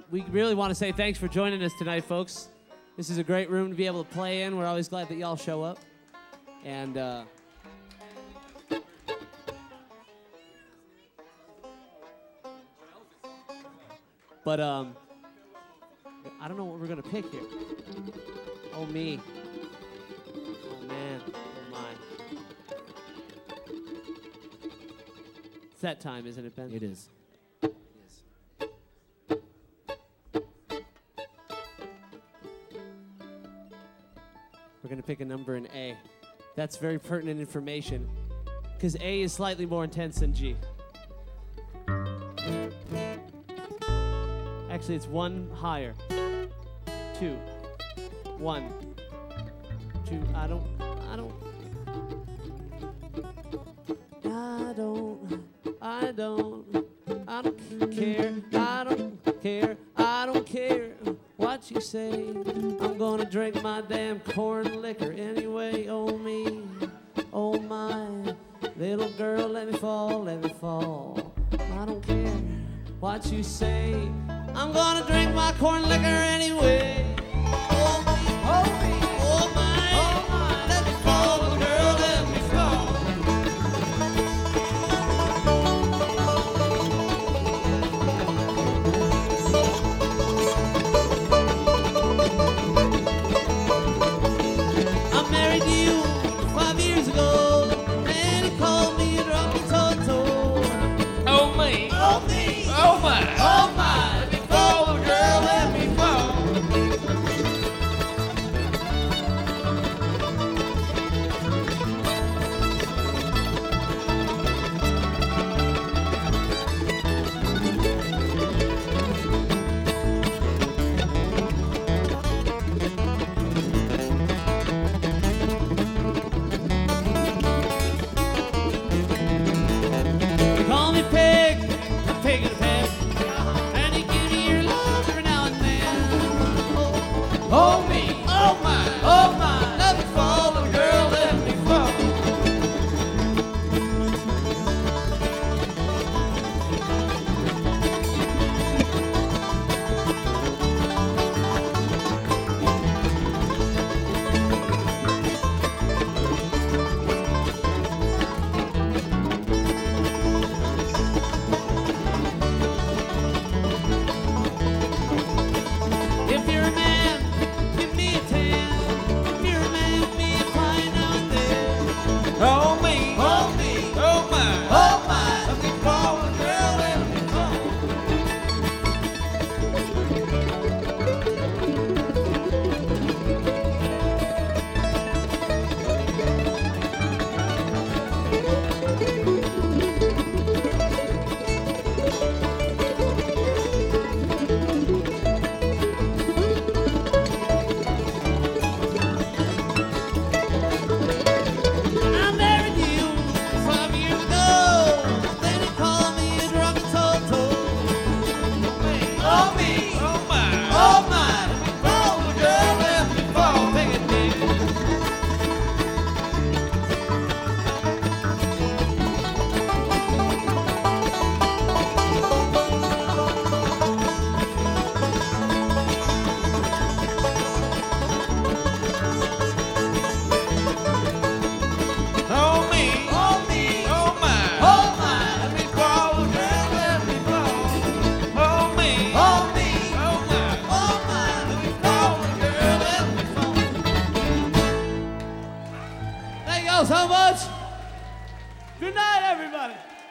we really want to say thanks for joining us tonight, folks. This is a great room to be able to play in. We're always glad that y'all show up. And but I don't know what we're gonna pick here. Oh me. Oh man. Oh my. It's that time, isn't it, Ben? It is. We're going to pick a number in A. That's very pertinent information because A is slightly more intense than G. Actually, it's one higher. 2. 1. 2. I don't care what you say. I'm gonna drink my damn corn liquor anyway. Oh me, oh my, little girl, let me fall, let me fall. I don't care what you say. I'm gonna drink my corn liquor anyway. Oh me, oh me, oh my, let me fall, little girl, let me fall. I married you 5 years ago, and he called me a drunk and toto. Oh me, Oh me, oh my, oh my, let me fall, little girl, let me fall. You call me pig, I'm pig and a peg, and you give me your love every now and then. Oh me, oh my, let me fall, little girl, let me fall. If you're a man, give me a 10. If you're a man, give me a pint out there. oh me, Oh me, oh my, oh my, let me fall, little girl, let me fall. I married you 5 years ago. Then he called me a drunk and toto. Oh me, oh my, oh my, let me fall, little girl, let me fall. Take it, baby. oh me, Oh me, oh my, oh my, let me fall, little girl, let me fall. oh me, Oh me, oh my. oh my, let me fall, little girl, let me fall. Thank you all so much. Good night, everybody.